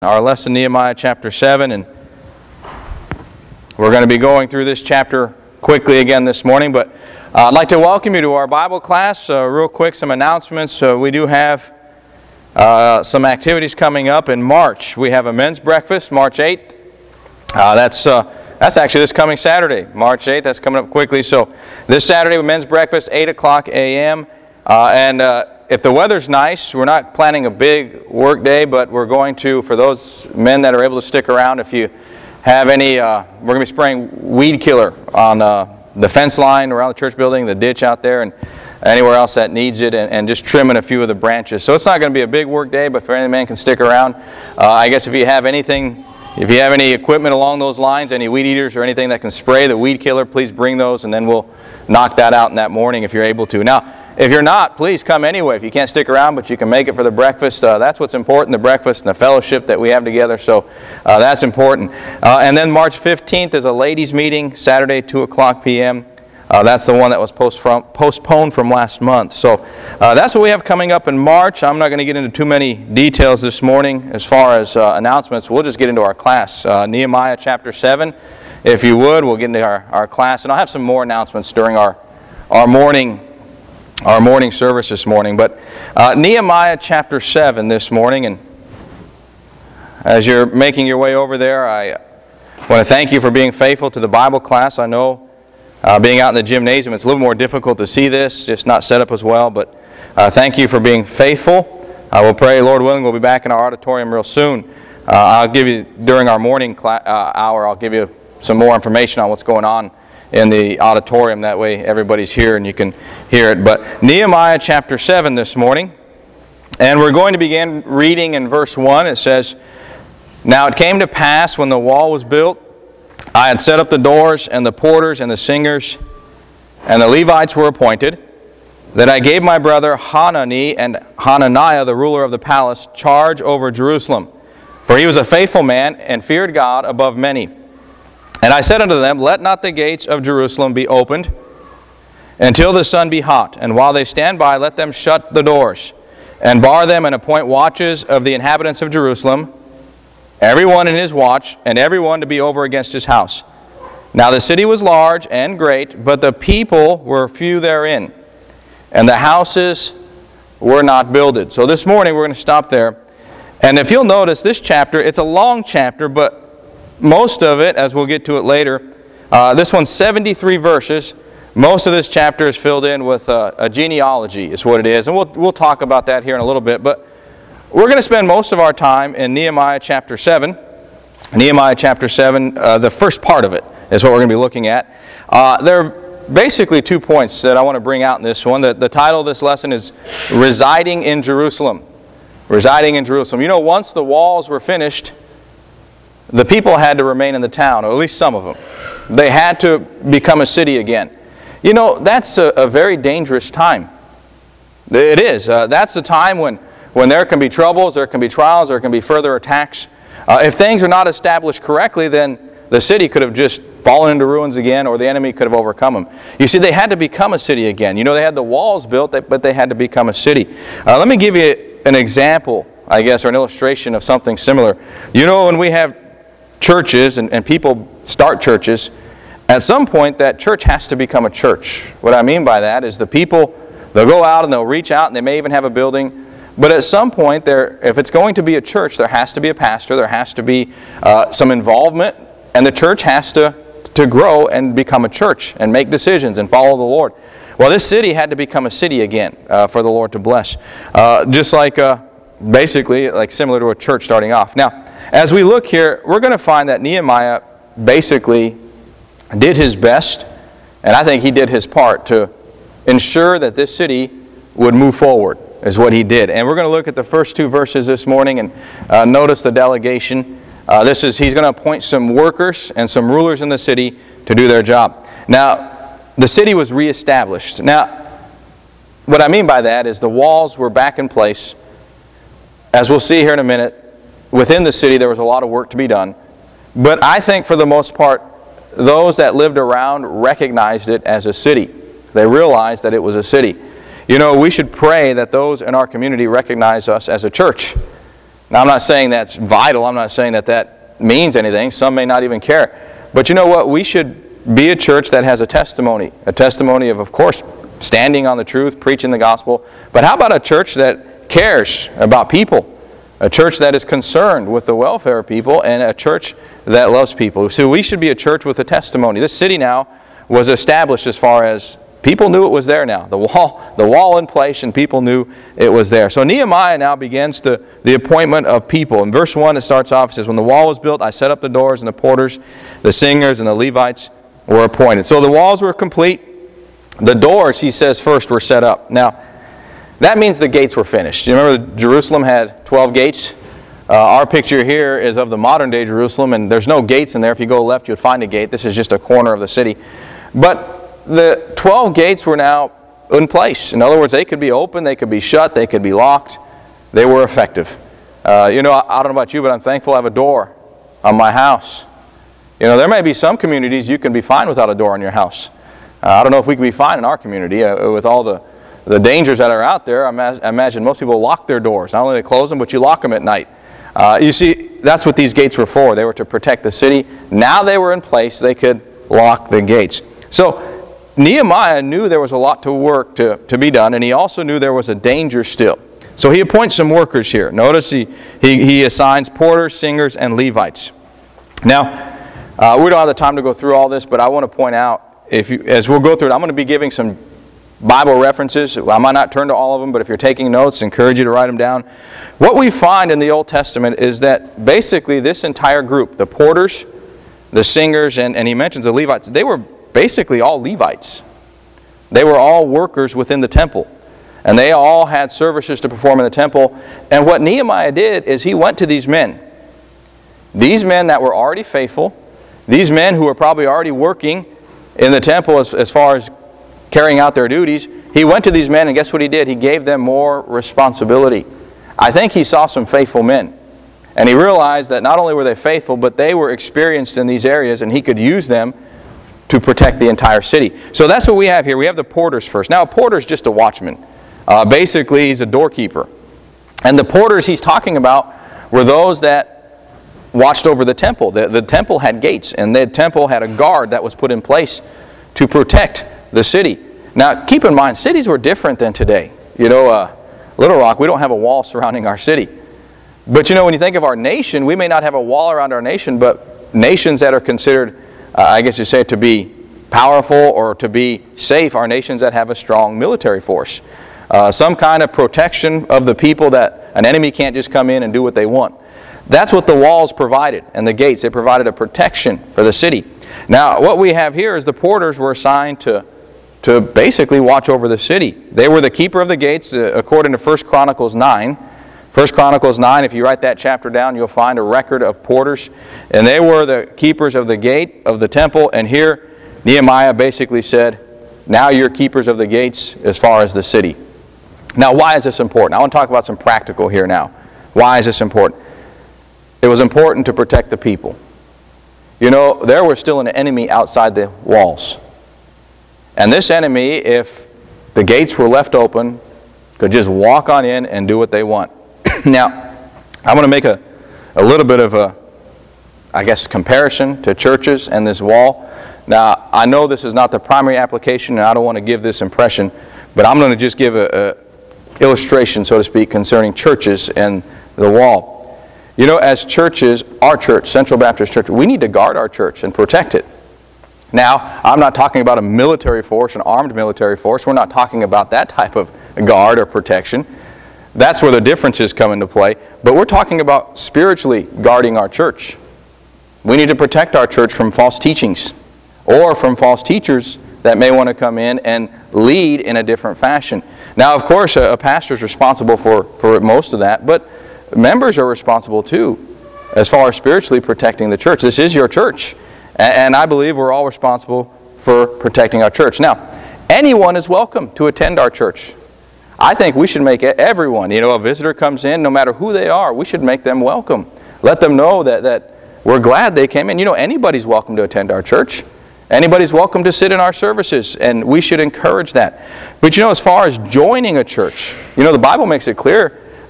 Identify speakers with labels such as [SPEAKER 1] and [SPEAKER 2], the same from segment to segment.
[SPEAKER 1] Our lesson, Nehemiah chapter 7, and we're going to be going through this chapter quickly again this morning, but I'd like to welcome you to our Bible class. Real quick, some announcements. We do have some activities coming up in March. We have a men's breakfast, March 8th. That's actually this coming Saturday, March 8th. That's coming up quickly. So this Saturday, men's breakfast, 8 o'clock a.m., if the weather's nice, we're not planning a big work day, but we're going to, for those men that are able to stick around, if you have any, we're going to be spraying weed killer on the fence line around the church building, the ditch out there, and anywhere else that needs it, and just trimming a few of the branches. So it's not going to be a big work day, but if any man can stick around, I guess if you have anything, if you have any equipment along those lines, any weed eaters or anything that can spray the weed killer, please bring those, and then we'll knock that out in that morning if you're able to. Now, if you're not, please come anyway. If you can't stick around, but you can make it for the breakfast, that's what's important, the breakfast and the fellowship that we have together. So that's important. And then March 15th is a ladies' meeting, Saturday, 2 o'clock p.m. That's the one that was postponed from last month. So that's what we have coming up in March. I'm not going to get into too many details this morning as far as announcements. We'll just get into our class. Nehemiah chapter 7, if you would, we'll get into our class. And I'll have some more announcements during our morning service this morning. But Nehemiah chapter 7 this morning, and as you're making your way over there, I want to thank you for being faithful to the Bible class. I know being out in the gymnasium, it's a little more difficult to see this, just not set up as well, but thank you for being faithful. I will pray, Lord willing, we'll be back in our auditorium real soon. I'll give you, during our morning hour, I'll give you some more information on what's going on in the auditorium. That way everybody's here and you can hear it. But Nehemiah chapter 7 this morning, and we're going to begin reading in verse 1. It says, "Now it came to pass when the wall was built, I had set up the doors and the porters and the singers, and the Levites were appointed, that I gave my brother Hanani and Hananiah, the ruler of the palace, charge over Jerusalem. For he was a faithful man and feared God above many. And I said unto them, Let not the gates of Jerusalem be opened until the sun be hot, and while they stand by, let them shut the doors, and bar them, and appoint watches of the inhabitants of Jerusalem, every one in his watch, and every one to be over against his house. Now the city was large and great, but the people were few therein, and the houses were not builded." So this morning we're going to stop there. And if you'll notice, this chapter, it's a long chapter, but most of it, as we'll get to it later, this one's 73 verses. Most of this chapter is filled in with a genealogy, is what it is. And we'll talk about that here in a little bit. But we're going to spend most of our time in Nehemiah chapter 7. Nehemiah chapter 7, the first part of it is what we're going to be looking at. There are basically 2 points that I want to bring out in this one. The title of this lesson is Residing in Jerusalem. Residing in Jerusalem. You know, once the walls were finished, the people had to remain in the town, or at least some of them. They had to become a city again. You know, that's a very dangerous time. It is. That's the time when there can be troubles, there can be trials, there can be further attacks. If things are not established correctly, then the city could have just fallen into ruins again, or the enemy could have overcome them. You see, they had to become a city again. You know, they had the walls built, but they had to become a city. Let me give you an example, I guess, or an illustration of something similar. You know, when we have churches and people start churches, at some point that church has to become a church. What I mean by that is the people, they'll go out and they'll reach out and they may even have a building, but at some point, if it's going to be a church, there has to be a pastor, there has to be some involvement, and the church has to grow and become a church and make decisions and follow the Lord. Well, this city had to become a city again for the Lord to bless. Just like, basically, like similar to a church starting off. Now, as we look here, we're going to find that Nehemiah basically did his best, and I think he did his part to ensure that this city would move forward, is what he did. And we're going to look at the first 2 verses this morning and notice the delegation. He's going to appoint some workers and some rulers in the city to do their job. Now, the city was reestablished. Now, what I mean by that is the walls were back in place. As we'll see here in a minute, within the city there was a lot of work to be done. But I think for the most part, those that lived around recognized it as a city. They realized that it was a city. You know, we should pray that those in our community recognize us as a church. Now, I'm not saying that's vital. I'm not saying that that means anything. Some may not even care. But you know what? We should be a church that has a testimony of course, standing on the truth, preaching the gospel. But how about a church that cares about people? A church that is concerned with the welfare of people, and a church that loves people. So we should be a church with a testimony. This city now was established as far as people knew it was there now. The wall in place, and people knew it was there. So Nehemiah now begins the appointment of people. In verse 1 it starts off, it says, when the wall was built, I set up the doors, and the porters, the singers, and the Levites were appointed. So the walls were complete. The doors, he says, first were set up. Now, that means the gates were finished. You remember Jerusalem had 12 gates? Our picture here is of the modern day Jerusalem, and there's no gates in there. If you go left, you'd find a gate. This is just a corner of the city. But the 12 gates were now in place. In other words, they could be open, they could be shut, they could be locked. They were effective. I don't know about you, but I'm thankful I have a door on my house. There may be some communities you can be fine without a door on your house. I don't know if we can be fine in our community with all the dangers that are out there. I imagine most people lock their doors. Not only they close them, but you lock them at night. You see, that's what these gates were for. They were to protect the city. Now they were in place, they could lock the gates. So Nehemiah knew there was a lot to work to be done, and he also knew there was a danger still. So he appoints some workers here. Notice he assigns porters, singers, and Levites. Now, we don't have the time to go through all this, but I want to point out, as we'll go through it, I'm going to be giving some Bible references. I might not turn to all of them, but if you're taking notes, I encourage you to write them down. What we find in the Old Testament is that basically this entire group, the porters, the singers, and he mentions the Levites, they were basically all Levites. They were all workers within the temple. And they all had services to perform in the temple. And what Nehemiah did is he went to these men that were already faithful, these men who were probably already working in the temple as far as carrying out their duties. He went to these men, and guess what he did? He gave them more responsibility. I think he saw some faithful men. And he realized that not only were they faithful, but they were experienced in these areas, and he could use them to protect the entire city. So that's what we have here. We have the porters first. Now, a porter is just a watchman. Basically, he's a doorkeeper. And the porters he's talking about were those that watched over the temple. The temple had gates, and the temple had a guard that was put in place to protect the city. Now, keep in mind, cities were different than today. Little Rock, we don't have a wall surrounding our city. But when you think of our nation, we may not have a wall around our nation, but nations that are considered, I guess you say, to be powerful or to be safe are nations that have a strong military force. Some kind of protection of the people, that an enemy can't just come in and do what they want. That's what the walls provided, and the gates. They provided a protection for the city. Now, what we have here is the porters were assigned to basically watch over the city. They were the keeper of the gates, according to 1 Chronicles 9. 1 Chronicles 9, if you write that chapter down, you'll find a record of porters. And they were the keepers of the gate of the temple. And here, Nehemiah basically said, now you're keepers of the gates as far as the city. Now, why is this important? I want to talk about some practical here now. Why is this important? It was important to protect the people. There was still an enemy outside the walls. And this enemy, if the gates were left open, could just walk on in and do what they want. Now, I want to make a little bit of a, comparison to churches and this wall. Now, I know this is not the primary application, and I don't want to give this impression, but I'm going to just give a illustration, so to speak, concerning churches and the wall. As churches, our church, Central Baptist Church, we need to guard our church and protect it. Now, I'm not talking about a military force, an armed military force. We're not talking about that type of guard or protection. That's where the differences come into play. But we're talking about spiritually guarding our church. We need to protect our church from false teachings or from false teachers that may want to come in and lead in a different fashion. Now, of course, a pastor is responsible for most of that, but members are responsible too as far as spiritually protecting the church. This is your church. And I believe we're all responsible for protecting our church. Now, anyone is welcome to attend our church. I think we should make everyone, a visitor comes in, no matter who they are, we should make them welcome. Let them know that we're glad they came in. Anybody's welcome to attend our church. Anybody's welcome to sit in our services, and we should encourage that. But as far as joining a church, the Bible makes it clear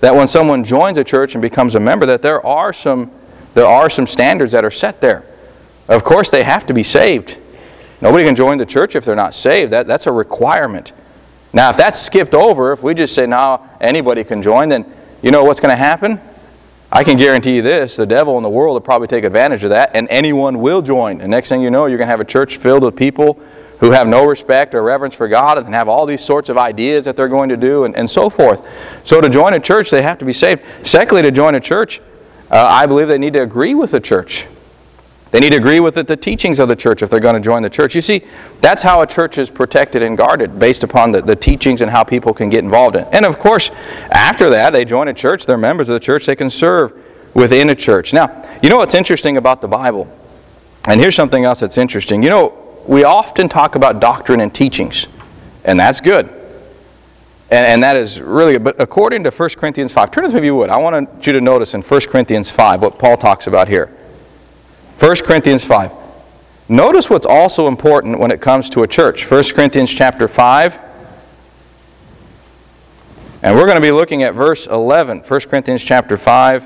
[SPEAKER 1] that when someone joins a church and becomes a member, that there are some standards that are set there. Of course, they have to be saved. Nobody can join the church if they're not saved. That's a requirement. Now, if that's skipped over, if we just say, no, anybody can join, then you know what's going to happen? I can guarantee you this, the devil and the world will probably take advantage of that, and anyone will join. And next thing you know, you're going to have a church filled with people who have no respect or reverence for God and have all these sorts of ideas that they're going to do and so forth. So to join a church, they have to be saved. Secondly, to join a church, I believe they need to agree with the church. They need to agree with the teachings of the church if they're going to join the church. You see, that's how a church is protected and guarded, based upon the teachings and how people can get involved in it. And of course, after that, they join a church, they're members of the church, they can serve within a church. Now, you know what's interesting about the Bible? And here's something else that's interesting. You know, we often talk about doctrine and teachings, and that's good. And that is really good. But according to 1 Corinthians 5, turn with me if you would. I want you to notice in 1 Corinthians 5 what Paul talks about here. 1 Corinthians 5. Notice what's also important when it comes to a church. 1 Corinthians chapter 5. And we're going to be looking at verse 11. 1 Corinthians chapter 5.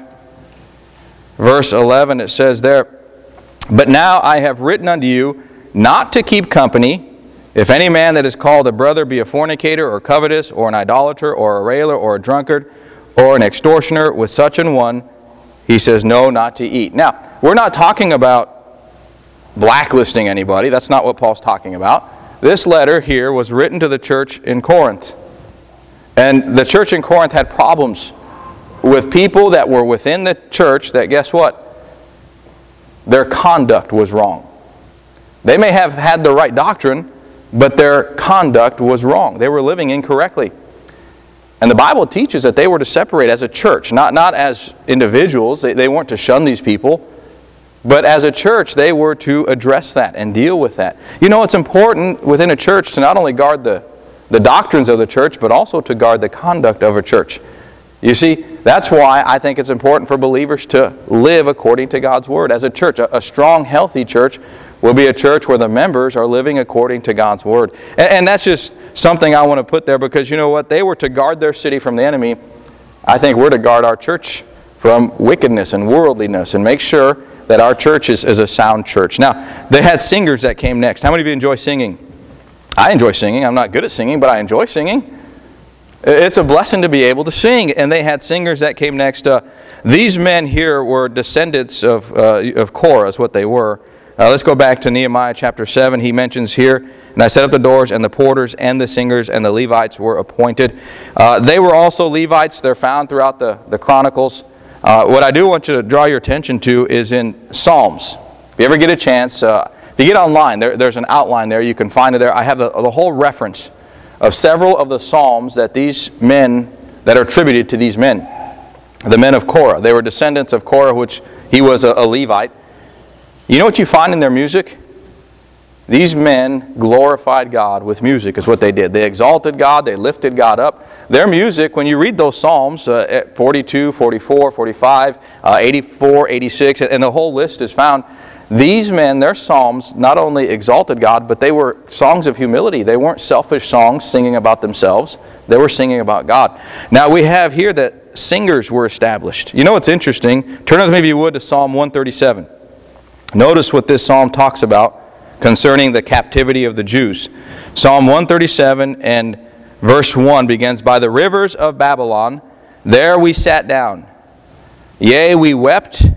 [SPEAKER 1] Verse 11, it says there, "But now I have written unto you not to keep company, if any man that is called a brother be a fornicator, or covetous, or an idolater, or a railer, or a drunkard, or an extortioner, with such an one, he says, no, not to eat." Now, we're not talking about blacklisting anybody. That's not what Paul's talking about. This letter here was written to the church in Corinth. And the church in Corinth had problems with people that were within the church that, guess what? Their conduct was wrong. They may have had the right doctrine, but their conduct was wrong. They were living incorrectly. And the Bible teaches that they were to separate as a church, not as individuals. They weren't to shun these people. But as a church, they were to address that and deal with that. You know, it's important within a church to not only guard the doctrines of the church, but also to guard the conduct of a church. You see, that's why I think it's important for believers to live according to God's Word. As a church, a strong, healthy church will be a church where the members are living according to God's Word. And that's just something I want to put there, because you know what? They were to guard their city from the enemy. I think we're to guard our church from wickedness and worldliness and make sure that our church is a sound church. Now, they had singers that came next. How many of you enjoy singing? I enjoy singing. I'm not good at singing, but I enjoy singing. It's a blessing to be able to sing. And they had singers that came next. These men here were descendants of Korah, is what they were. Let's go back to Nehemiah chapter 7. He mentions here, "And I set up the doors, and the porters, and the singers, and the Levites were appointed." They were also Levites. They're found throughout the Chronicles. What I do want you to draw your attention to is in Psalms. If you ever get a chance, if you get online, there's an outline there. You can find it there. I have the whole reference of several of the Psalms that these men, that are attributed to these men, the men of Korah. They were descendants of Korah, which he was a Levite. You know what you find in their music? These men glorified God with music, is what they did. They exalted God, they lifted God up. Their music, when you read those Psalms, 42, 44, 45, 84, 86, and the whole list is found, these men, their Psalms, not only exalted God, but they were songs of humility. They weren't selfish songs singing about themselves. They were singing about God. Now we have here that singers were established. You know what's interesting? Turn with me, if you would, to Psalm 137. Notice what this psalm talks about concerning the captivity of the Jews. Psalm 137 and verse 1 begins, "By the rivers of Babylon, there we sat down. Yea, we wept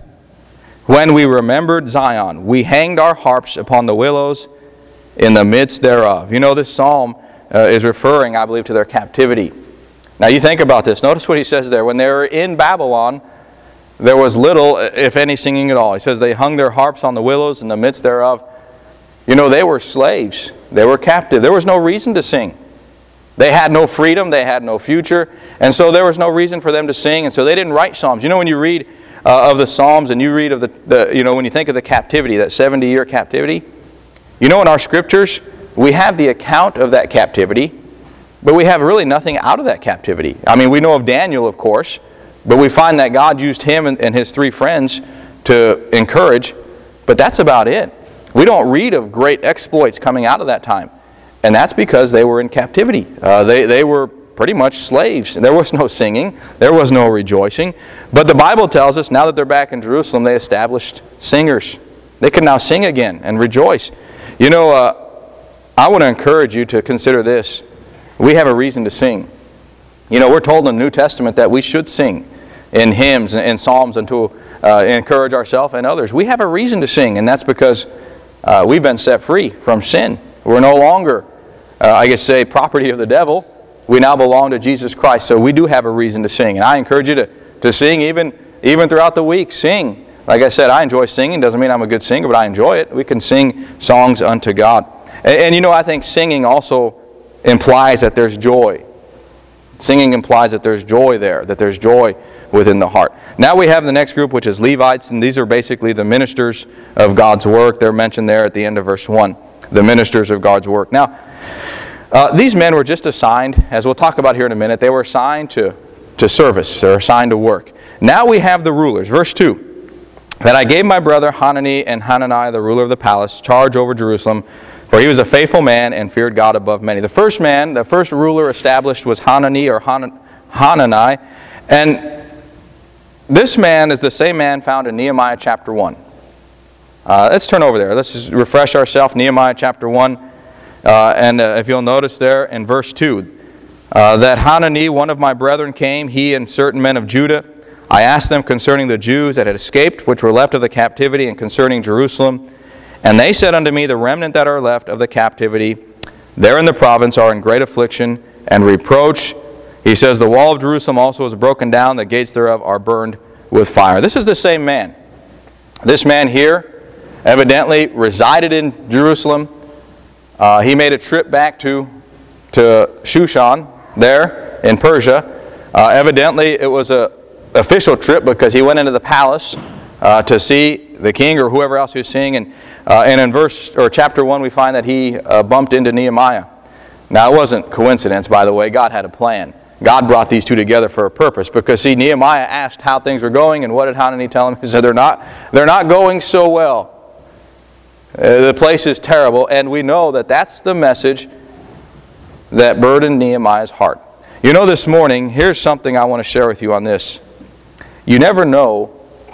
[SPEAKER 1] when we remembered Zion. We hanged our harps upon the willows in the midst thereof." You know, this psalm is referring, I believe, to their captivity. Now you think about this. Notice what he says there. When they were in Babylon, there was little, if any, singing at all. He says they hung their harps on the willows in the midst thereof. You know, they were slaves. They were captive. There was no reason to sing. They had no freedom. They had no future. And so there was no reason for them to sing. And so they didn't write psalms. You know, when you read of the Psalms and you read of when you think of the captivity, that 70-year captivity, you know, in our scriptures, we have the account of that captivity, but we have really nothing out of that captivity. I mean, we know of Daniel, of course, but we find that God used him and his 3 friends to encourage, but that's about it. We don't read of great exploits coming out of that time. And that's because they were in captivity. They were pretty much slaves. There was no singing. There was no rejoicing. But the Bible tells us now that they're back in Jerusalem, they established singers. They can now sing again and rejoice. You know, I want to encourage you to consider this. We have a reason to sing. You know, we're told in the New Testament that we should sing in hymns and psalms and to encourage ourselves and others. We have a reason to sing, and that's because we've been set free from sin. We're no longer, property of the devil. We now belong to Jesus Christ, so we do have a reason to sing. And I encourage you to sing even throughout the week. Sing. Like I said, I enjoy singing. Doesn't mean I'm a good singer, but I enjoy it. We can sing songs unto God. And you know, I think singing also implies that there's joy. Singing implies that there's joy there, that there's joy within the heart. Now we have the next group, which is Levites, and these are basically the ministers of God's work. They're mentioned there at the end of verse 1, the ministers of God's work. Now, these men were just assigned, as we'll talk about here in a minute, they were assigned to service. They're assigned to work. Now we have the rulers. Verse 2, that I gave my brother Hanani and Hanani, the ruler of the palace, charge over Jerusalem, for he was a faithful man and feared God above many. The first ruler established was Hanani or Hanani, and this man is the same man found in Nehemiah chapter 1. Let's turn over there. Let's just refresh ourselves. Nehemiah chapter 1. And if you'll notice there in verse 2, that Hanani, one of my brethren, came, he and certain men of Judah. I asked them concerning the Jews that had escaped, which were left of the captivity, and concerning Jerusalem. And they said unto me, the remnant that are left of the captivity, there in the province are in great affliction and reproach. He says, the wall of Jerusalem also is broken down, the gates thereof are burned with fire. This is the same man. This man here evidently resided in Jerusalem. He made a trip back to Shushan there in Persia. Evidently it was an official trip because he went into the palace to see the king or whoever else he was seeing. And in chapter 1 we find that he bumped into Nehemiah. Now it wasn't coincidence, by the way. God had a plan. God brought these two together for a purpose. Because see, Nehemiah asked how things were going, and what did Hanani tell him? He said, they're not going so well. The place is terrible, and we know that that's the message that burdened Nehemiah's heart. You know, this morning, here's something I want to share with you on this. You never know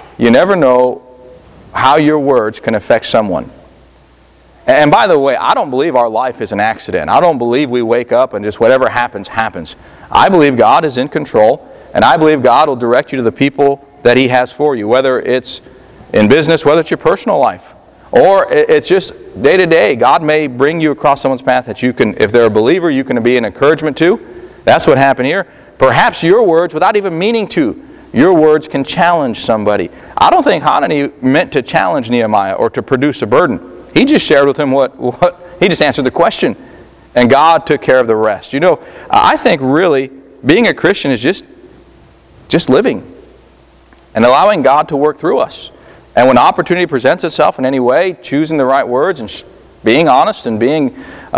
[SPEAKER 1] how your words can affect someone. And by the way, I don't believe our life is an accident. I don't believe we wake up and just whatever happens, happens. I believe God is in control, and I believe God will direct you to the people that He has for you, whether it's in business, whether it's your personal life, or it's just day to day. God may bring you across someone's path that you can, if they're a believer, you can be an encouragement to. That's what happened here. Perhaps your words, without even meaning to, your words can challenge somebody. I don't think Hanani meant to challenge Nehemiah or to produce a burden. He just shared with him he just answered the question. And God took care of the rest. You know, I think really being a Christian is just living and allowing God to work through us. And when opportunity presents itself in any way, choosing the right words and being honest and being,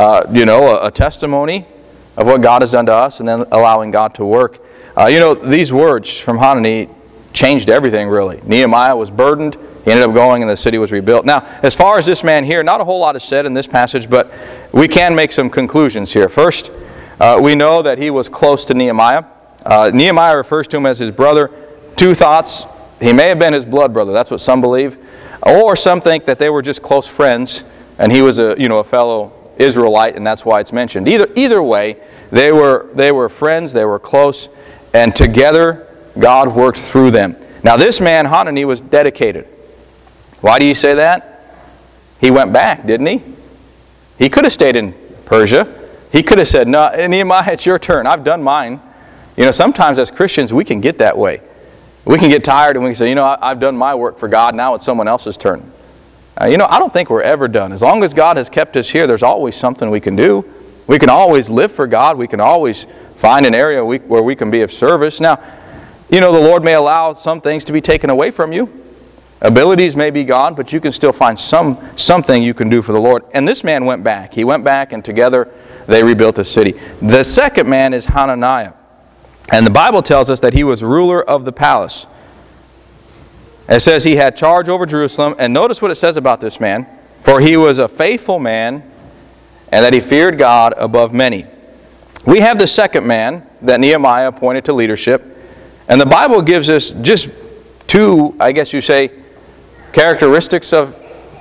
[SPEAKER 1] a testimony of what God has done to us, and then allowing God to work. These words from Hanani changed everything, really. Nehemiah was burdened. He ended up going, and the city was rebuilt. Now, as far as this man here, not a whole lot is said in this passage, but we can make some conclusions here. First, we know that he was close to Nehemiah. Nehemiah refers to him as his brother. Two thoughts. He may have been his blood brother. That's what some believe. Or some think that they were just close friends, and he was a fellow Israelite, and that's why it's mentioned. Either way, they were friends, they were close, and together God worked through them. Now this man, Hanani, was dedicated. Why do you say that? He went back, didn't he? He could have stayed in Persia. He could have said, no, Nehemiah, it's your turn. I've done mine. Sometimes as Christians we can get that way. We can get tired and we can say, I've done my work for God, now it's someone else's turn. I don't think we're ever done. As long as God has kept us here, there's always something we can do. We can always live for God. We can always find an area where we can be of service. Now, the Lord may allow some things to be taken away from you. Abilities may be gone, but you can still find something you can do for the Lord. And this man went back. He went back, and together they rebuilt the city. The second man is Hananiah. And the Bible tells us that he was ruler of the palace. It says he had charge over Jerusalem. And notice what it says about this man. For he was a faithful man, and that he feared God above many. We have the second man, that Nehemiah appointed to leadership. And the Bible gives us just two, I guess you say, characteristics of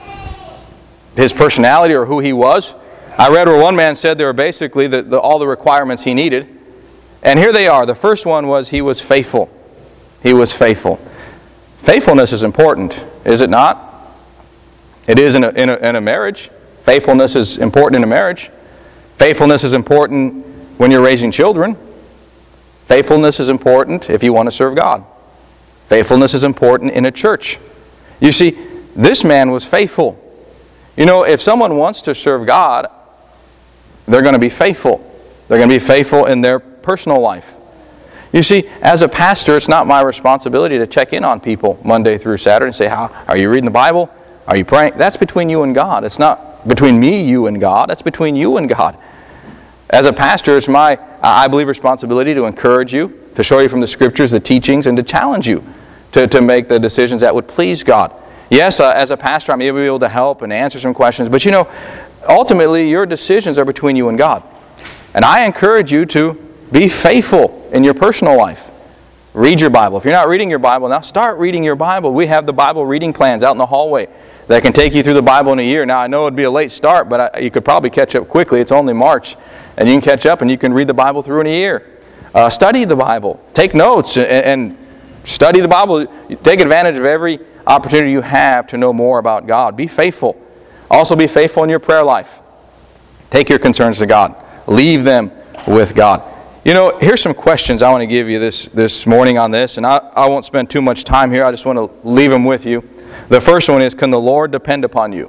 [SPEAKER 1] his personality or who he was. I read where one man said there were basically all the requirements he needed. And here they are. The first one was he was faithful. He was faithful. Faithfulness is important, is it not? It is in a marriage. Faithfulness is important in a marriage. Faithfulness is important when you're raising children. Faithfulness is important if you want to serve God. Faithfulness is important in a church. You see, this man was faithful. You know, if someone wants to serve God, they're going to be faithful. They're going to be faithful in their personal life. You see, as a pastor, it's not my responsibility to check in on people Monday through Saturday and say, "How are you reading the Bible? Are you praying?" That's between you and God. It's not between me, you, and God. That's between you and God. As a pastor, it's my, I believe, responsibility to encourage you, to show you from the Scriptures the teachings, and to challenge you to make the decisions that would please God. Yes, as a pastor, I may be able to help and answer some questions, but you know, ultimately, your decisions are between you and God. And I encourage you to be faithful in your personal life. Read your Bible. If you're not reading your Bible now, start reading your Bible. We have the Bible reading plans out in the hallway that can take you through the Bible in a year. Now, I know it would be a late start, but you could probably catch up quickly. It's only March. And you can catch up and you can read the Bible through in a year. Study the Bible. Take notes and study the Bible. Take advantage of every opportunity you have to know more about God. Be faithful. Also be faithful in your prayer life. Take your concerns to God. Leave them with God. You know, here's some questions I want to give you this morning on this, and I won't spend too much time here. I just want to leave them with you. The first one is, can the Lord depend upon you?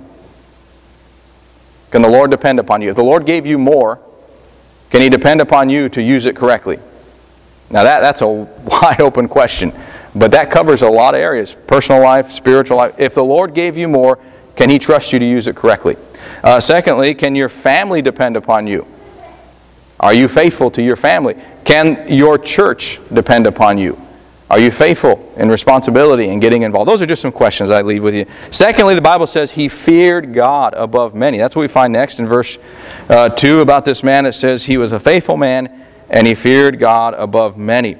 [SPEAKER 1] Can the Lord depend upon you? If the Lord gave you more, can He depend upon you to use it correctly? Now that's a wide open question, but that covers a lot of areas. Personal life, spiritual life. If the Lord gave you more, can He trust you to use it correctly? Secondly, can your family depend upon you? Are you faithful to your family? Can your church depend upon you? Are you faithful in responsibility and getting involved? Those are just some questions I leave with you. Secondly, the Bible says he feared God above many. That's what we find next in verse 2 about this man. It says he was a faithful man and he feared God above many.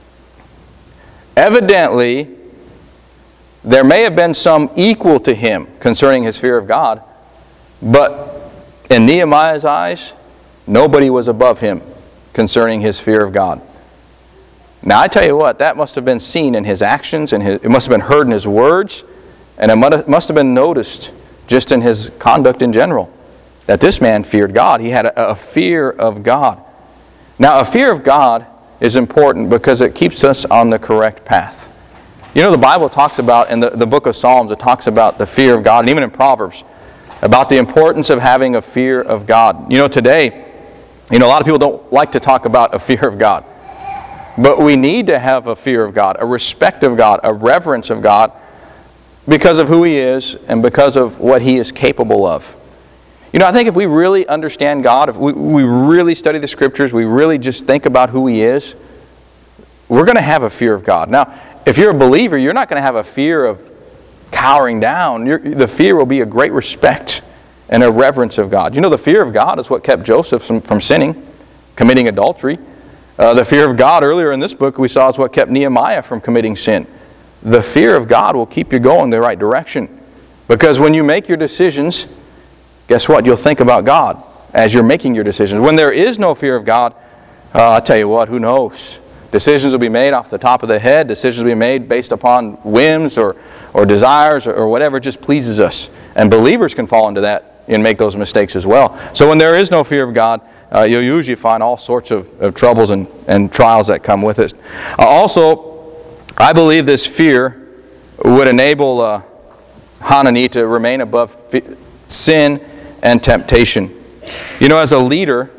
[SPEAKER 1] Evidently, there may have been some equal to him concerning his fear of God, but in Nehemiah's eyes, nobody was above him concerning his fear of God. Now, I tell you what, that must have been seen in his actions, and it must have been heard in his words, and it must have been noticed just in his conduct in general, that this man feared God. He had a fear of God. Now, a fear of God is important because it keeps us on the correct path. You know, the Bible talks about, in the book of Psalms, it talks about the fear of God, and even in Proverbs, about the importance of having a fear of God. You know, today, a lot of people don't like to talk about a fear of God. But we need to have a fear of God, a respect of God, a reverence of God, because of who He is and because of what He is capable of. You know, I think if we really understand God, if we really study the Scriptures, we really just think about who He is, we're going to have a fear of God. Now, if you're a believer, you're not going to have a fear of cowering down. The fear will be a great respect and a reverence of God. You know, the fear of God is what kept Joseph from sinning, committing adultery. The fear of God, earlier in this book, we saw is what kept Nehemiah from committing sin. The fear of God will keep you going the right direction. Because when you make your decisions, guess what? You'll think about God as you're making your decisions. When there is no fear of God, I'll tell you what, who knows? Decisions will be made off the top of the head. Decisions will be made based upon whims or desires or whatever just pleases us. And believers can fall into that and make those mistakes as well. So when there is no fear of God, you'll usually find all sorts of troubles and trials that come with it. Also, I believe this fear would enable Hanani to remain above sin and temptation. You know, as a leader,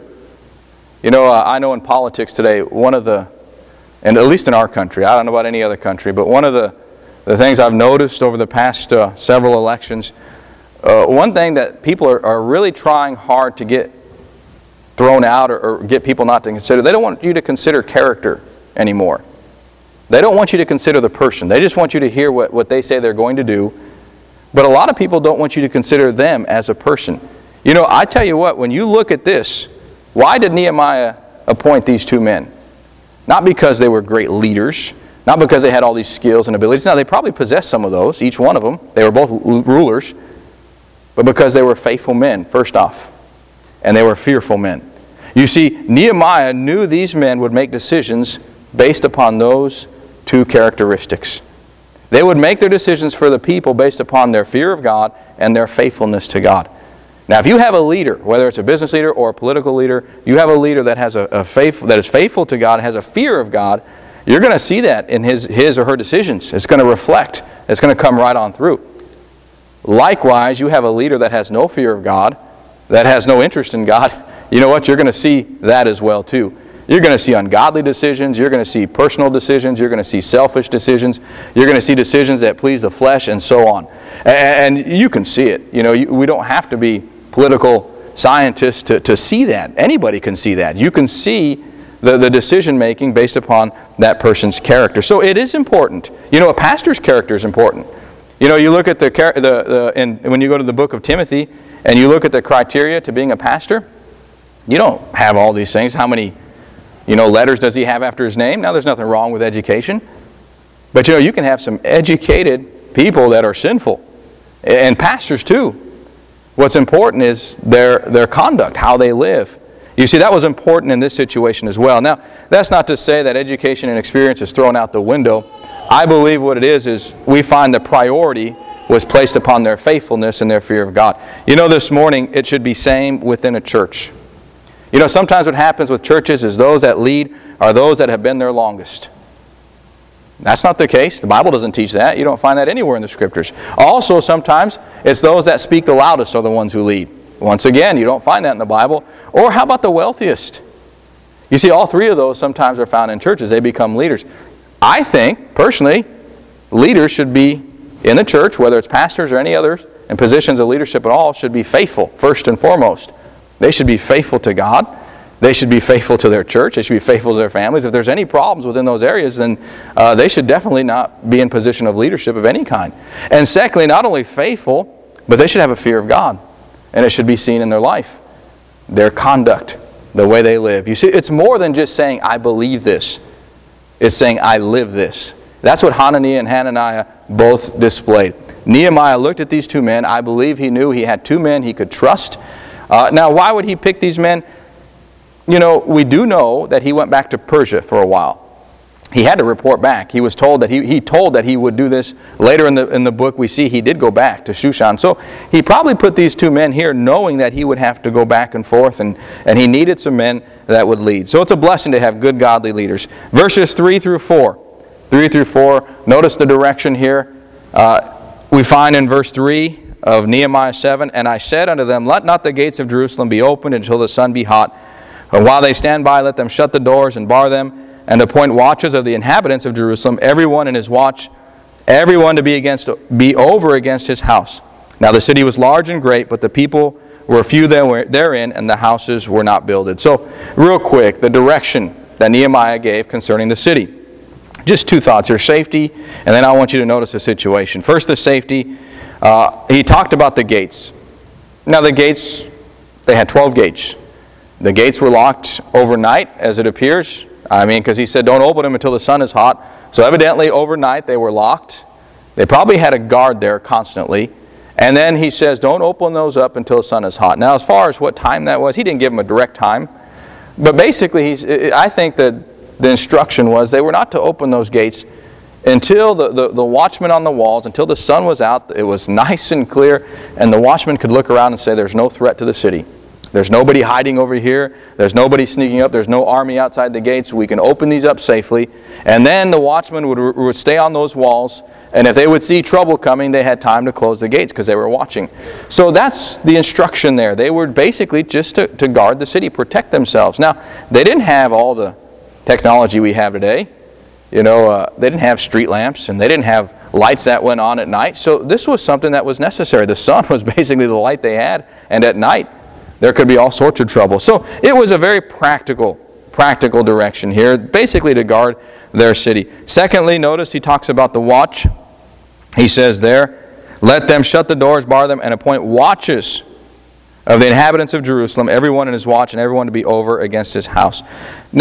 [SPEAKER 1] I know in politics today, and at least in our country, I don't know about any other country, but one of the things I've noticed over the past several elections, one thing that people are really trying hard to get thrown out or get people not to consider, they don't want you to consider character anymore. They don't want you to consider the person. They just want you to hear what they say they're going to do. But a lot of people don't want you to consider them as a person. You know, I tell you what, when you look at this, why did Nehemiah appoint these two men? Not because they were great leaders, not because they had all these skills and abilities. Now, they probably possessed some of those, each one of them. They were both rulers. But because they were faithful men, first off. And they were fearful men. You see, Nehemiah knew these men would make decisions based upon those two characteristics. They would make their decisions for the people based upon their fear of God and their faithfulness to God. Now, if you have a leader, whether it's a business leader or a political leader, you have a leader that has that is faithful to God, has a fear of God, you're going to see that in his or her decisions. It's going to reflect. It's going to come right on through. Likewise, you have a leader that has no fear of God, that has no interest in God. You know what? You're going to see that as well too. You're going to see ungodly decisions. You're going to see personal decisions. You're going to see selfish decisions. You're going to see decisions that please the flesh and so on. And you can see it. You know, we don't have to be political scientists to see that. Anybody can see that. You can see the decision making based upon that person's character. So it is important. You know, a pastor's character is important. You know, you look at when you go to the book of Timothy and you look at the criteria to being a pastor, you don't have all these things. How many, letters does he have after his name? Now, there's nothing wrong with education. But, you can have some educated people that are sinful. And pastors, too. What's important is their conduct, how they live. You see, that was important in this situation as well. Now, that's not to say that education and experience is thrown out the window. I believe what it is we find the priority was placed upon their faithfulness and their fear of God. This morning, it should be same within a church. Sometimes what happens with churches is those that lead are those that have been there longest. That's not the case. The Bible doesn't teach that. You don't find that anywhere in the Scriptures. Also, sometimes it's those that speak the loudest are the ones who lead. Once again, you don't find that in the Bible. Or how about the wealthiest? You see, all three of those sometimes are found in churches. They become leaders. I think, personally, leaders should be in the church, whether it's pastors or any others, in positions of leadership at all, should be faithful, first and foremost. They should be faithful to God. They should be faithful to their church. They should be faithful to their families. If there's any problems within those areas, then they should definitely not be in position of leadership of any kind. And secondly, not only faithful, but they should have a fear of God. And it should be seen in their life, their conduct, the way they live. You see, it's more than just saying, I believe this. It's saying, I live this. That's what Hananiah and Hananiah both displayed. Nehemiah looked at these two men. I believe he knew he had two men he could trust. Now, why would he pick these men? We do know that he went back to Persia for a while. He had to report back. He was told that he told that he would do this. Later in the book we see he did go back to Shushan. So he probably put these two men here knowing that he would have to go back and forth, and he needed some men that would lead. So it's a blessing to have good godly leaders. Verses 3 through 4. 3 through 4. Notice the direction here. We find in verse 3 of Nehemiah 7, And I said unto them, Let not the gates of Jerusalem be opened until the sun be hot. And while they stand by, let them shut the doors and bar them, and appoint watches of the inhabitants of Jerusalem, everyone in his watch, everyone to be over against his house. Now the city was large and great, but the people were few therein, and the houses were not builded. So, real quick, the direction that Nehemiah gave concerning the city. Just two thoughts here, safety, and then I want you to notice the situation. First, the safety. He talked about the gates. Now the gates, they had 12 gates. The gates were locked overnight, as it appears. Because he said, don't open them until the sun is hot. So evidently, overnight, they were locked. They probably had a guard there constantly. And then he says, don't open those up until the sun is hot. Now, as far as what time that was, he didn't give them a direct time. But basically, I think that the instruction was they were not to open those gates until the watchman on the walls, until the sun was out, it was nice and clear, and the watchman could look around and say, there's no threat to the city. There's nobody hiding over here. There's nobody sneaking up. There's no army outside the gates. We can open these up safely. And then the watchman would stay on those walls. And if they would see trouble coming, they had time to close the gates because they were watching. So that's the instruction there. They were basically just to guard the city, protect themselves. Now, they didn't have all the technology we have today. They didn't have street lamps, and they didn't have lights that went on at night. So this was something that was necessary. The sun was basically the light they had. And at night, there could be all sorts of trouble. So it was a very practical direction here, basically to guard their city. Secondly, notice he talks about the watch. He says there, let them shut the doors, bar them, and appoint watches of the inhabitants of Jerusalem, everyone in his watch, and everyone to be over against his house. Now,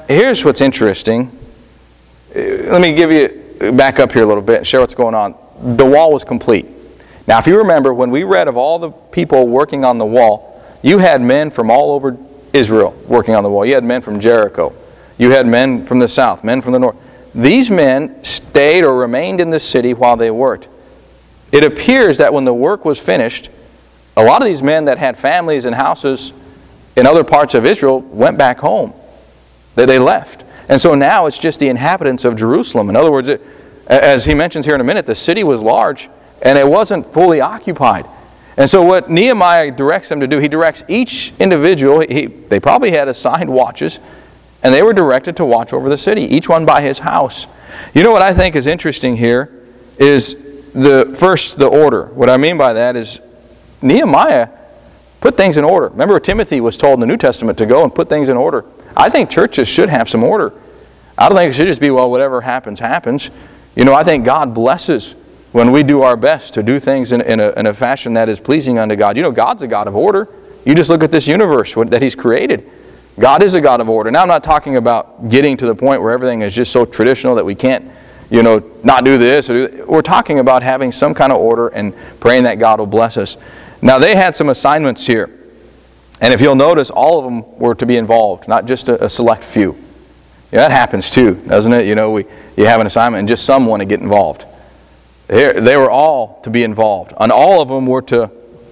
[SPEAKER 1] here's what's interesting. Let me back up here a little bit and share what's going on. The wall was complete. Now, if you remember, when we read of all the people working on the wall, you had men from all over Israel working on the wall. You had men from Jericho. You had men from the south, men from the north. These men stayed or remained in the city while they worked. It appears that when the work was finished, a lot of these men that had families and houses in other parts of Israel went back home. They left. And so now it's just the inhabitants of Jerusalem. In other words, as he mentions here in a minute, the city was large and it wasn't fully occupied. And so what Nehemiah directs them to do, he directs each individual, they probably had assigned watches, and they were directed to watch over the city, each one by his house. You know what I think is interesting here is the order. What I mean by that is Nehemiah put things in order. Remember, Timothy was told in the New Testament to go and put things in order. I think churches should have some order. I don't think it should just be, well, whatever happens, happens. You know, I think God blesses when we do our best to do things in a fashion that is pleasing unto God. You know, God's a God of order. You just look at this universe that He's created. God is a God of order. Now, I'm not talking about getting to the point where everything is just so traditional that we can't, not do this. We're talking about having some kind of order and praying that God will bless us. Now, they had some assignments here. And if you'll notice, all of them were to be involved, not just a select few. That happens too, doesn't it? You have an assignment and just some want to get involved. They were all to be involved. And all of them were to,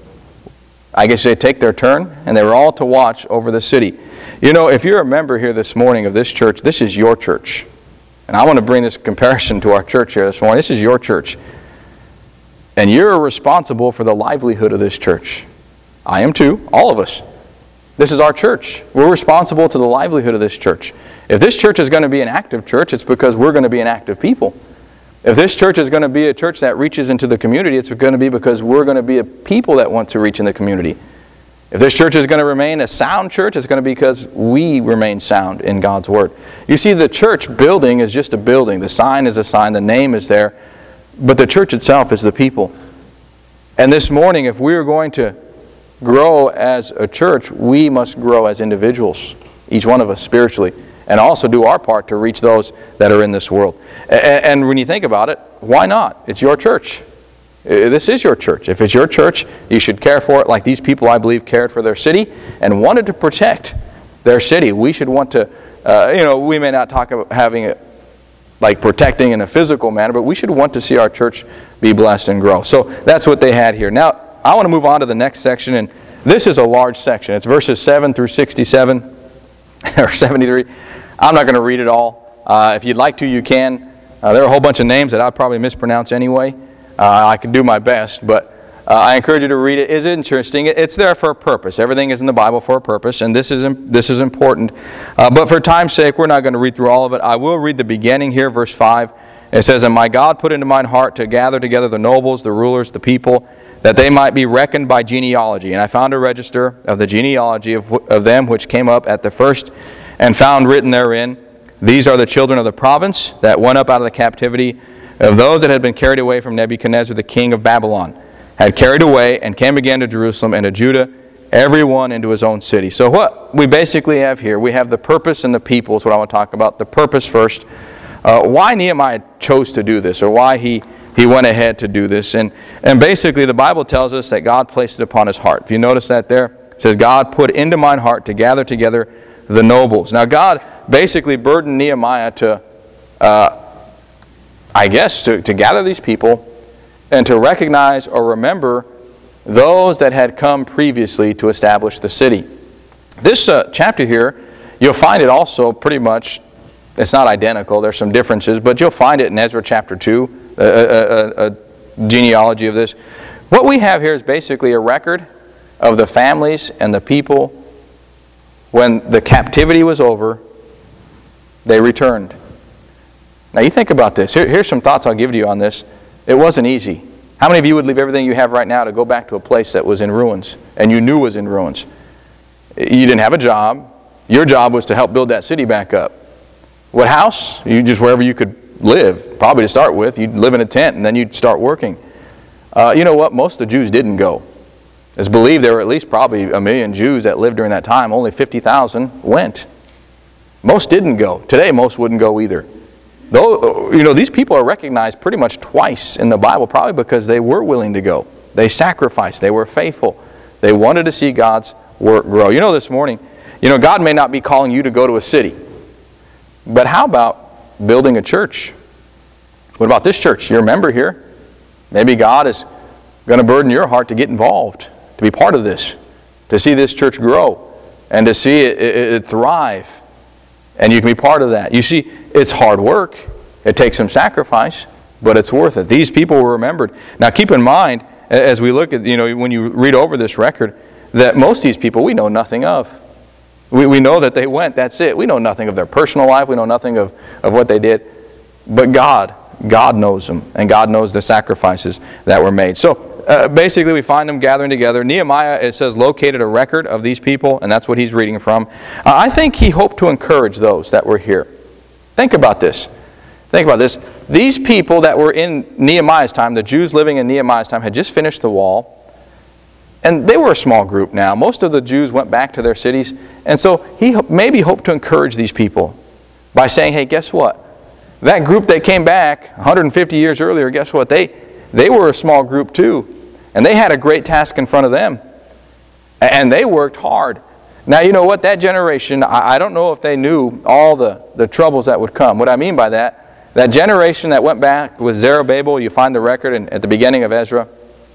[SPEAKER 1] I guess they take their turn, and they were all to watch over the city. If you're a member here this morning of this church, this is your church. And I want to bring this comparison to our church here this morning. This is your church. And you're responsible for the livelihood of this church. I am too, all of us. This is our church. We're responsible to the livelihood of this church. If this church is going to be an active church, it's because we're going to be an active people. If this church is going to be a church that reaches into the community, it's going to be because we're going to be a people that want to reach in the community. If this church is going to remain a sound church, it's going to be because we remain sound in God's Word. You see, the church building is just a building. The sign is a sign. The name is there. But the church itself is the people. And this morning, if we are going to grow as a church, we must grow as individuals, each one of us spiritually, and also do our part to reach those that are in this world. And when you think about it, why not? It's your church. This is your church. If it's your church, you should care for it like these people, I believe, cared for their city and wanted to protect their city. We should want to, we may not talk about having it like protecting in a physical manner, but we should want to see our church be blessed and grow. So that's what they had here. Now, I want to move on to the next section, and this is a large section. It's verses 7 through 67, or 73. I'm not going to read it all. If you'd like to, you can. There are a whole bunch of names that I'd probably mispronounce anyway. I could do my best, but I encourage you to read it. It's interesting. It's there for a purpose. Everything is in the Bible for a purpose, and this is important. But for time's sake, we're not going to read through all of it. I will read the beginning here, verse 5. It says, "And my God put into mine heart to gather together the nobles, the rulers, the people, that they might be reckoned by genealogy. And I found a register of the genealogy of them which came up at the first, and found written therein, These are the children of the province that went up out of the captivity of those that had been carried away from Nebuchadnezzar the king of Babylon, had carried away and came again to Jerusalem and to Judah, every one into his own city." So what we basically have here, we have the purpose and the people is what I want to talk about. The purpose first. Why Nehemiah chose to do this, or why he went ahead to do this. And basically the Bible tells us that God placed it upon his heart. If you notice that there, it says, "God put into mine heart to gather together the nobles." Now God basically burdened Nehemiah to gather these people and to recognize or remember those that had come previously to establish the city. This chapter here, you'll find it also pretty much, it's not identical, there's some differences, but you'll find it in Ezra chapter 2, a genealogy of this. What we have here is basically a record of the families and the people when the captivity was over, they returned. Now you think about this. Here's some thoughts I'll give to you on this. It wasn't easy. How many of you would leave everything you have right now to go back to a place that was in ruins and you knew was in ruins? You didn't have a job. Your job was to help build that city back up. What house? You just wherever you could live. Probably to start with, you'd live in a tent and then you'd start working. You know what? Most of the Jews didn't go. It's believed there were at least probably 1 million Jews that lived during that time. Only 50,000 went. Most didn't go. Today, most wouldn't go either. Though, these people are recognized pretty much twice in the Bible, probably because they were willing to go. They sacrificed. They were faithful. They wanted to see God's work grow. This morning, God may not be calling you to go to a city. But how about building a church? What about this church? You're a member here. Maybe God is going to burden your heart to get involved, to be part of this, to see this church grow, and to see it thrive. And you can be part of that. You see, it's hard work. It takes some sacrifice, but it's worth it. These people were remembered. Now keep in mind, as we look at, when you read over this record, that most of these people we know nothing of. We know that they went, that's it. We know nothing of their personal life. We know nothing of what they did. But God knows them, and God knows the sacrifices that were made. So basically we find them gathering together. Nehemiah, it says, located a record of these people, and that's what he's reading from. I think he hoped to encourage those that were here. Think about this. These people that were in Nehemiah's time, the Jews living in Nehemiah's time, had just finished the wall. And they were a small group now. Most of the Jews went back to their cities. And so he maybe hoped to encourage these people by saying, hey, guess what? That group that came back 150 years earlier, guess what? They were a small group too. And they had a great task in front of them. And they worked hard. Now, you know what? That generation, I don't know if they knew all the troubles that would come. What I mean by that generation that went back with Zerubbabel, you find the record at the beginning of Ezra.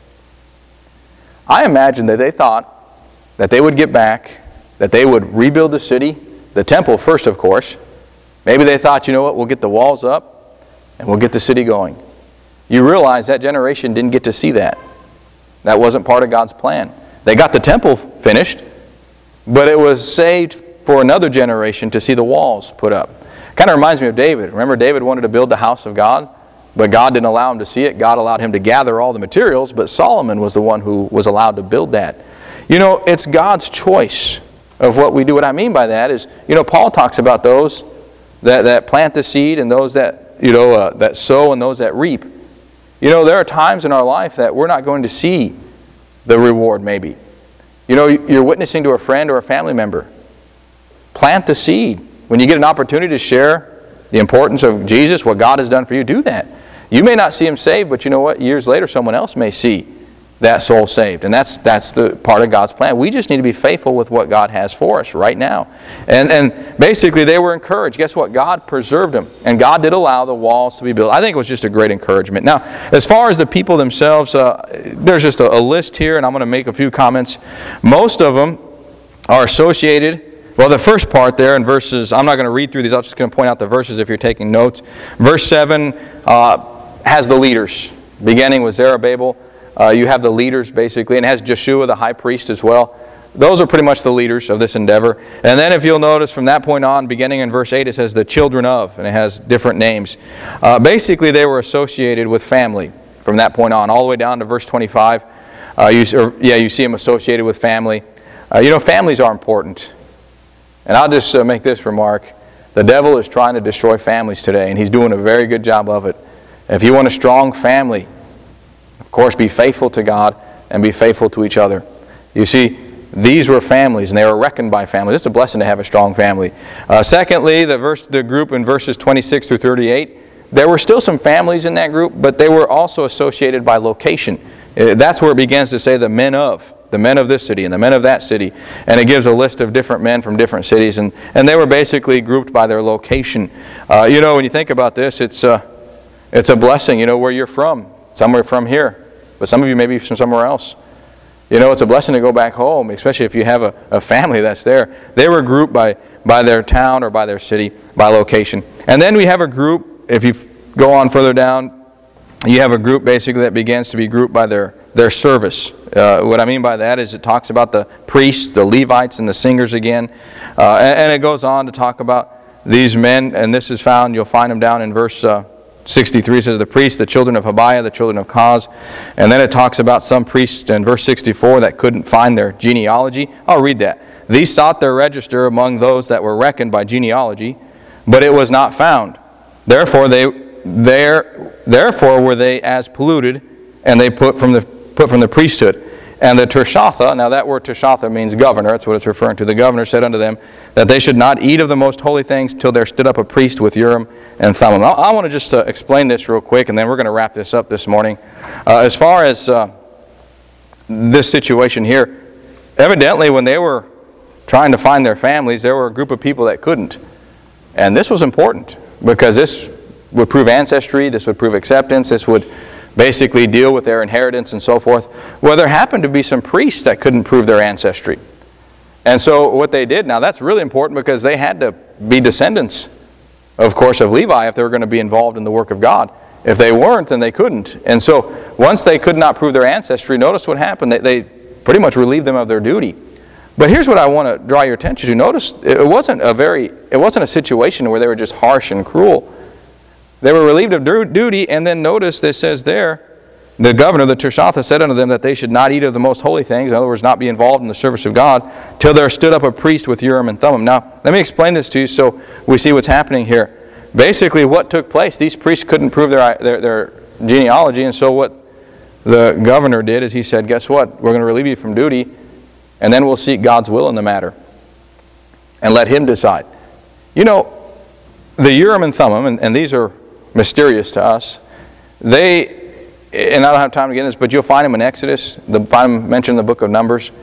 [SPEAKER 1] I imagine that they thought that they would get back, that they would rebuild the city, the temple first, of course. Maybe they thought, you know what, we'll get the walls up and we'll get the city going. You realize that generation didn't get to see that. That wasn't part of God's plan. They got the temple finished, but it was saved for another generation to see the walls put up. Kind of reminds me of David. Remember, David wanted to build the house of God, but God didn't allow him to see it. God allowed him to gather all the materials, but Solomon was the one who was allowed to build that. It's God's choice of what we do. What I mean by that is, Paul talks about those that plant the seed and those that, that sow and those that reap. There are times in our life that we're not going to see the reward maybe. You're witnessing to a friend or a family member. Plant the seed. When you get an opportunity to share the importance of Jesus, what God has done for you, do that. You may not see him saved, but you know what? Years later, someone else may see that soul saved. And that's the part of God's plan. We just need to be faithful with what God has for us right now. And basically, they were encouraged. Guess what? God preserved them. And God did allow the walls to be built. I think it was just a great encouragement. Now, as far as the people themselves, there's just a list here, and I'm going to make a few comments. Most of them are associated. Well, the first part there in verses, I'm not going to read through these. I'm just going to point out the verses if you're taking notes. Verse 7 has the leaders, beginning with Zerubbabel. You have the leaders, basically, and it has Joshua, the high priest, as well. Those are pretty much the leaders of this endeavor. And then if you'll notice from that point on, beginning in verse 8, it says the children of, and it has different names. Basically, they were associated with family from that point on, all the way down to verse 25. You see them associated with family. Families are important. And I'll just make this remark. The devil is trying to destroy families today, and he's doing a very good job of it. If you want a strong family, of course, be faithful to God and be faithful to each other. You see, these were families, and they were reckoned by families. It's a blessing to have a strong family. Secondly, the group in verses 26 through 38, there were still some families in that group, but they were also associated by location. That's where it begins to say the men of this city and the men of that city. And it gives a list of different men from different cities. And they were basically grouped by their location. When you think about this, it's a blessing, where you're from. Some are from here, but some of you may be from somewhere else. It's a blessing to go back home, especially if you have a family that's there. They were grouped by their town or by their city, by location. And then we have a group, if you go on further down, you have a group basically that begins to be grouped by their service. What I mean by that is it talks about the priests, the Levites, and the singers again. And it goes on to talk about these men, and this is found, you'll find them down in verse 63. It says the priests, the children of Habiah, the children of Koz. And then it talks about some priests in verse 64 that couldn't find their genealogy. I'll read that. These sought their register among those that were reckoned by genealogy, but it was not found. Therefore were they as polluted, and they put from the priesthood. And the Tirshatha, now that word Tirshatha means governor, that's what it's referring to. The governor said unto them that they should not eat of the most holy things till there stood up a priest with Urim and Thummim. I want to just explain this real quick, and then we're going to wrap this up this morning. As far as this situation here, evidently when they were trying to find their families, there were a group of people that couldn't. And this was important because this would prove ancestry, this would prove acceptance, this would basically deal with their inheritance and so forth. Well, there happened to be some priests that couldn't prove their ancestry. And so what they did, now that's really important because they had to be descendants, of course, of Levi if they were going to be involved in the work of God. If they weren't, then they couldn't. And so once they could not prove their ancestry, notice what happened. They pretty much relieved them of their duty. But here's what I want to draw your attention to. Notice it wasn't a situation where they were just harsh and cruel. They were relieved of duty, and then notice that says there, the governor, the Tirshatha, said unto them that they should not eat of the most holy things, in other words, not be involved in the service of God, till there stood up a priest with Urim and Thummim. Now, let me explain this to you so we see what's happening here. Basically, what took place, these priests couldn't prove their genealogy, and so what the governor did is he said, guess what, we're going to relieve you from duty, and then we'll seek God's will in the matter, and let Him decide. You know, the Urim and Thummim, and these are mysterious to us. And I don't have time to get into this, but you'll find them in Exodus. Find them mentioned in the book of Numbers.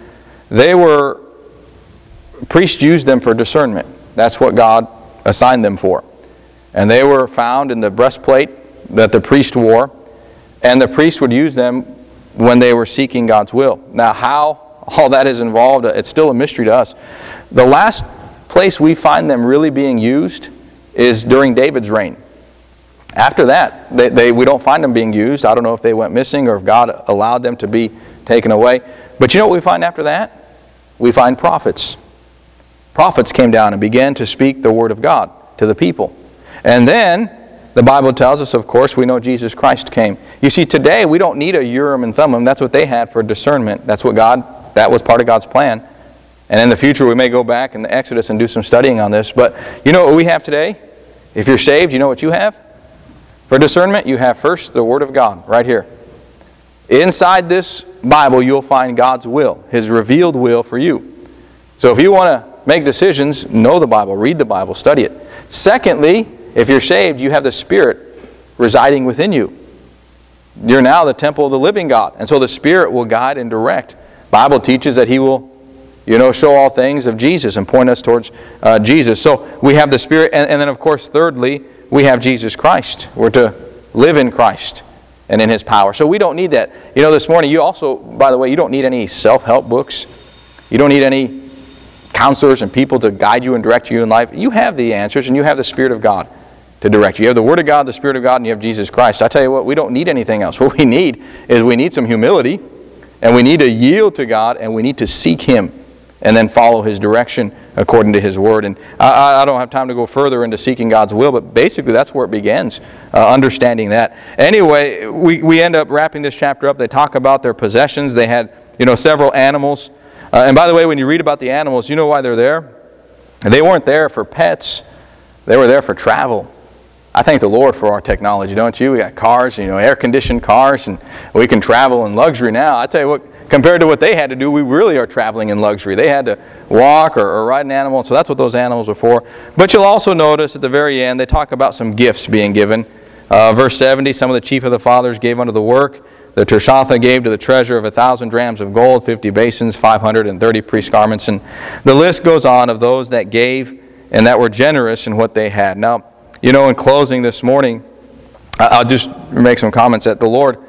[SPEAKER 1] Priests used them for discernment. That's what God assigned them for. And they were found in the breastplate that the priest wore, and the priest would use them when they were seeking God's will. Now, how all that is involved, it's still a mystery to us. The last place we find them really being used is during David's reign. After that, we don't find them being used. I don't know if they went missing or if God allowed them to be taken away. But you know what we find after that? We find prophets. Prophets came down and began to speak the word of God to the people. And then, the Bible tells us, of course, we know Jesus Christ came. You see, today we don't need a Urim and Thummim. That's what they had for discernment. That was part of God's plan. And in the future we may go back in Exodus and do some studying on this. But you know what we have today? If you're saved, you know what you have? For discernment, you have first the Word of God, right here. Inside this Bible, you'll find God's will, His revealed will for you. So if you want to make decisions, know the Bible, read the Bible, study it. Secondly, if you're saved, you have the Spirit residing within you. You're now the temple of the living God. And so the Spirit will guide and direct. The Bible teaches that He will, show all things of Jesus and point us towards Jesus. So we have the Spirit. And then, of course, thirdly, we have Jesus Christ. We're to live in Christ and in His power. So we don't need that. This morning, you also, by the way, you don't need any self-help books. You don't need any counselors and people to guide you and direct you in life. You have the answers, and you have the Spirit of God to direct you. You have the Word of God, the Spirit of God, and you have Jesus Christ. I tell you what, we don't need anything else. What we need is some humility, and we need to yield to God, and we need to seek Him, and then follow His direction according to His Word. And I don't have time to go further into seeking God's will, but basically that's where it begins, understanding that. Anyway, we end up wrapping this chapter up. They talk about their possessions. They had, several animals. And by the way, when you read about the animals, you know why they're there? They weren't there for pets. They were there for travel. I thank the Lord for our technology, don't you? We got cars, air-conditioned cars, and we can travel in luxury now. I tell you what, compared to what they had to do, we really are traveling in luxury. They had to walk or ride an animal, so that's what those animals were for. But you'll also notice at the very end, they talk about some gifts being given. Verse 70, some of the chief of the fathers gave unto the work. The Tirshatha gave to the treasure of 1,000 drams of gold, 50 basins, 530 priest garments. And the list goes on of those that gave and that were generous in what they had. Now, in closing this morning, I'll just make some comments that the Lord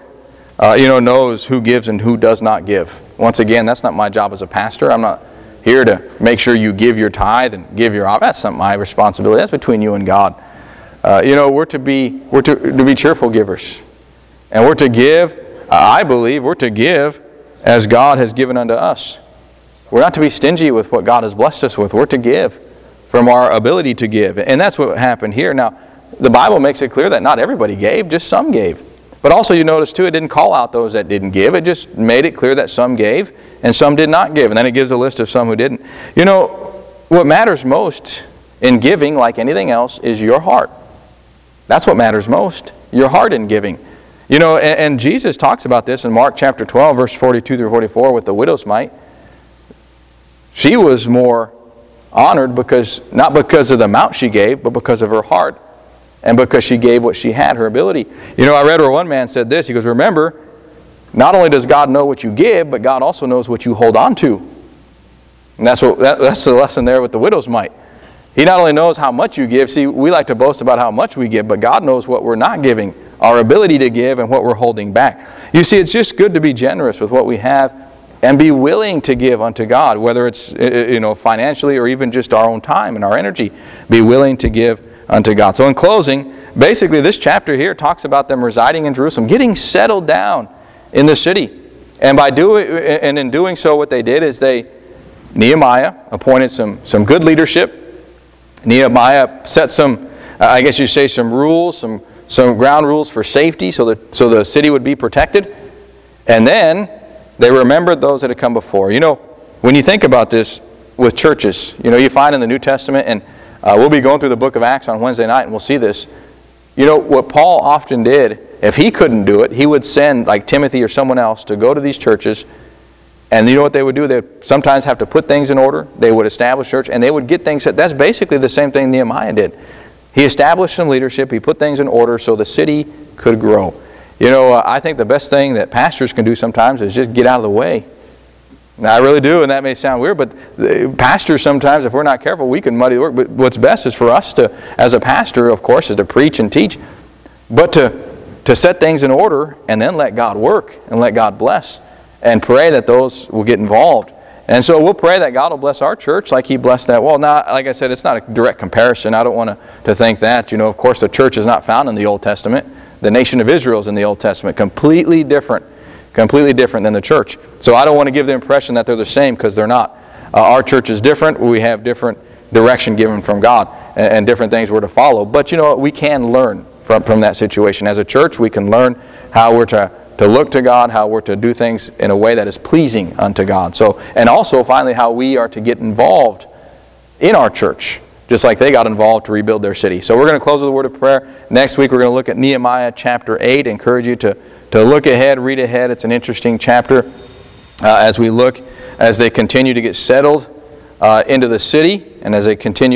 [SPEAKER 1] knows who gives and who does not give. Once again, that's not my job as a pastor. I'm not here to make sure you give your tithe and give your offering. That's not my responsibility. That's between you and God. We're to be cheerful givers, and we're to give. I believe we're to give as God has given unto us. We're not to be stingy with what God has blessed us with. We're to give from our ability to give, and that's what happened here. Now, the Bible makes it clear that not everybody gave; just some gave. But also you notice too, it didn't call out those that didn't give. It just made it clear that some gave and some did not give. And then it gives a list of some who didn't. What matters most in giving, like anything else, is your heart. That's what matters most, your heart in giving. You know, and Jesus talks about this in Mark chapter 12, verse 42 through 44 with the widow's mite. She was more honored not because of the amount she gave, but because of her heart and because she gave what she had, her ability. You know, I read where one man said this. He goes, remember, not only does God know what you give, but God also knows what you hold on to. And that's the lesson there with the widow's mite. He not only knows how much you give. See, we like to boast about how much we give, but God knows what we're not giving, our ability to give and what we're holding back. You see, it's just good to be generous with what we have and be willing to give unto God, whether it's financially or even just our own time and our energy. Be willing to give unto God. So in closing, basically this chapter here talks about them residing in Jerusalem, getting settled down in the city. And in doing so, what they did is Nehemiah appointed some good leadership. Nehemiah set some rules, some ground rules for safety so the city would be protected. And then they remembered those that had come before. You know, when you think about this with churches, you find in the New Testament, and we'll be going through the book of Acts on Wednesday night and we'll see this. You know, what Paul often did, if he couldn't do it, he would send like Timothy or someone else to go to these churches. And you know what they would do? They would sometimes have to put things in order. They would establish church, and they would get things set. That's basically the same thing Nehemiah did. He established some leadership. He put things in order so the city could grow. You know, I think the best thing that pastors can do sometimes is just get out of the way. Now, I really do, and that may sound weird, but pastors sometimes, if we're not careful, we can muddy the work. But what's best is for us to, as a pastor, of course, is to preach and teach, but to set things in order and then let God work and let God bless. And pray that those will get involved. And so we'll pray that God will bless our church like He blessed that wall. Now, like I said, it's not a direct comparison. I don't want to think that. You know, of course, the church is not found in the Old Testament. The nation of Israel is in the Old Testament. Completely different than the church. So I don't want to give the impression that they're the same, because they're not. Our church is different. We have different direction given from God and different things we're to follow. But, we can learn from that situation. As a church, we can learn how we're to look to God, how we're to do things in a way that is pleasing unto God. So, and also, finally, how we are to get involved in our church, just like they got involved to rebuild their city. So we're going to close with a word of prayer. Next week, we're going to look at Nehemiah chapter 8. I encourage you to look ahead, read ahead. It's an interesting chapter as they continue to get settled into the city, and as they continue